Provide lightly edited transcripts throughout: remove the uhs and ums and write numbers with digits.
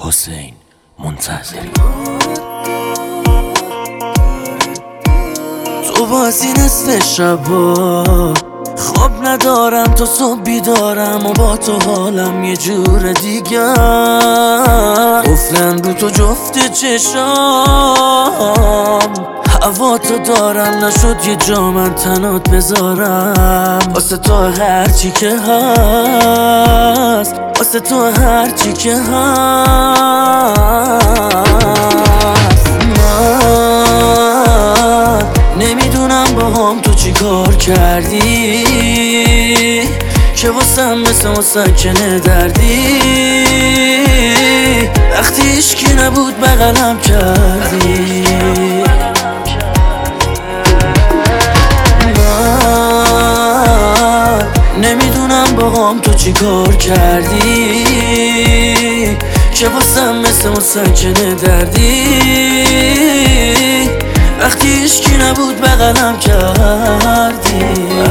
حسین منتظری. تو بازی نصف شبا خواب ندارم، تو صبح بیدارم و با تو حالم یه جور دیگر. قفلن رو تو جفت چشام، هوا تو دارم، نشد یه جا من تنات بذارم. واسه تو هرچی که هست، واسه تو هرچی که هست. من نمیدونم با هم تو چی کار کردی که واسم مثل مسکنه دردی. وقتی هیچکی نبود بغلم کردی. من نمیدونم با هم تو چی کار کردی که واسم مثل مسکنه دردی. وقتی هیچکی نبود بغلم کردی.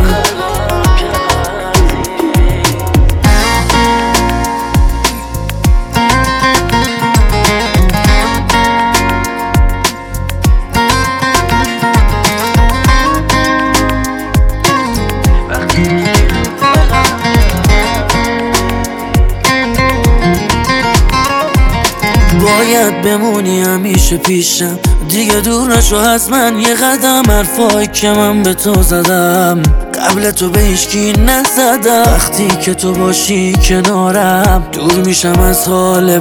باید بمونی همیشه پیشم، دیگه دور نشو از من یه قدم. حرفایی که من به تو زدم قبل تو به هیچکی نزدم. وقتی که تو باشی کنارم دور میشم از حال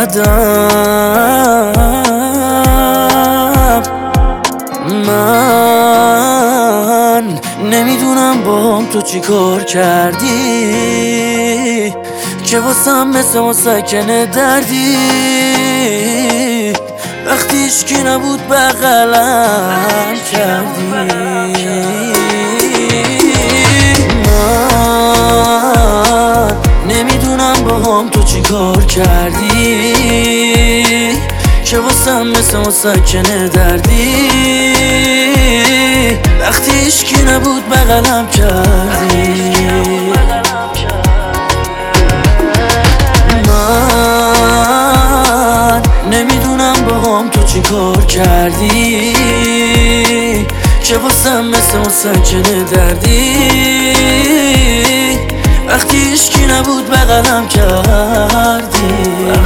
بدم. من نمیدونم با هم تو چی کار کردی که واسم مثل مسکنه دردی. وقتی هیچکی نبود بغلم کردی. من نمیدونم با هم تو چی کار کردی که واسم مثل مسکنه دردی. وقتی هیچکی نبود بغلم کردی. من نمیدونم با هم تو چی کار کردی که واسم مثل مسکنه دردی. وقتی هیچکی نبود بغلم کردی.